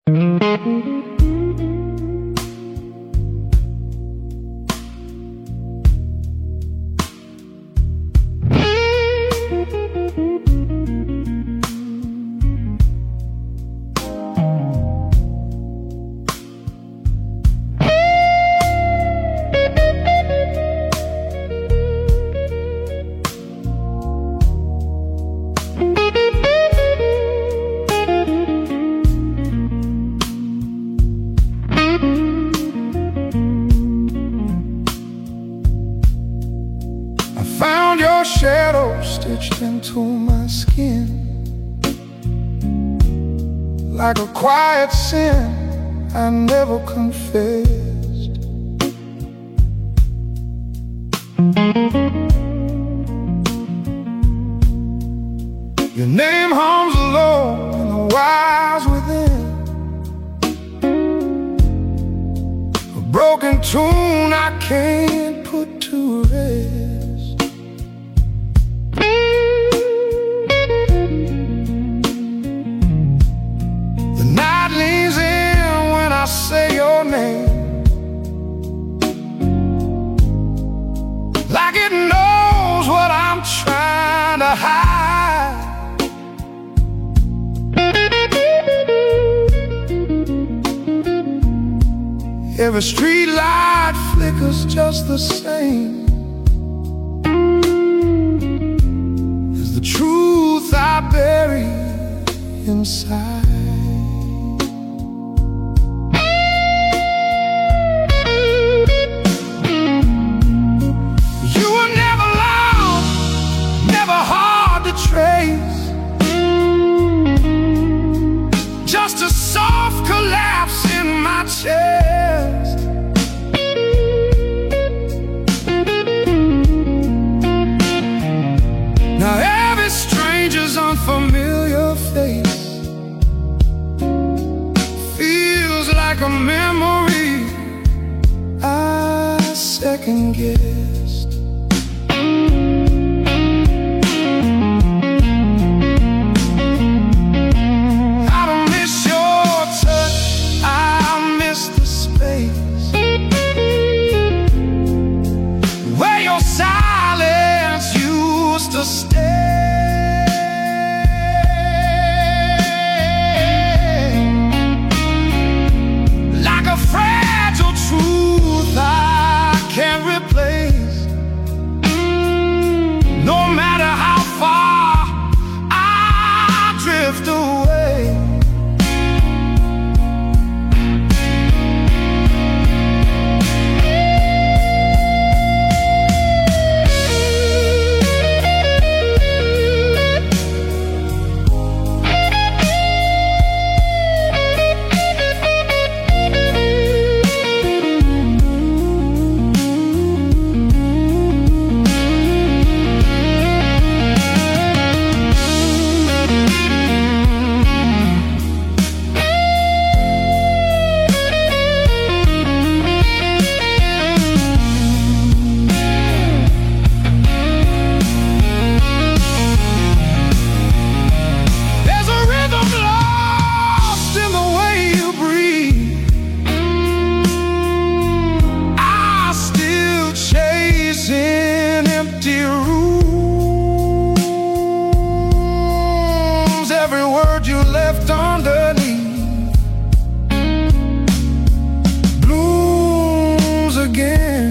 Found your shadow stitched into my skin, like a quiet sin I never confessed. Your name hums alone in the wilds within, a broken tune I can't put to rest. Say your name like it knows what I'm trying to hide. Every street light flickers just the same as the truth I bury inside. Just a soft collapse in my chest. Now every stranger's unfamiliar face feels like a memory I second guessed. Like a fragile truth I can't replace, no matter how far I drift away. Every word you left underneath blooms again.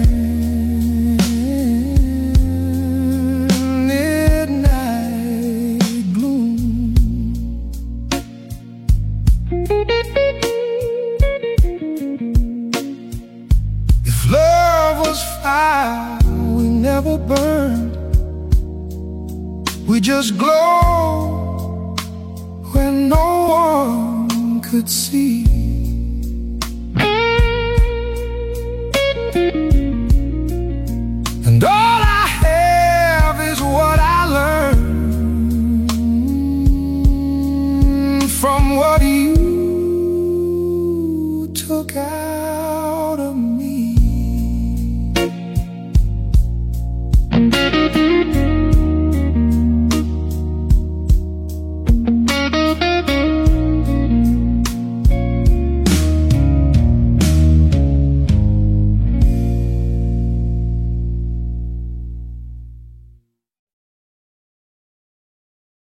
Midnight gloom. If love was fire, we never burned, we just glowed when no one could see.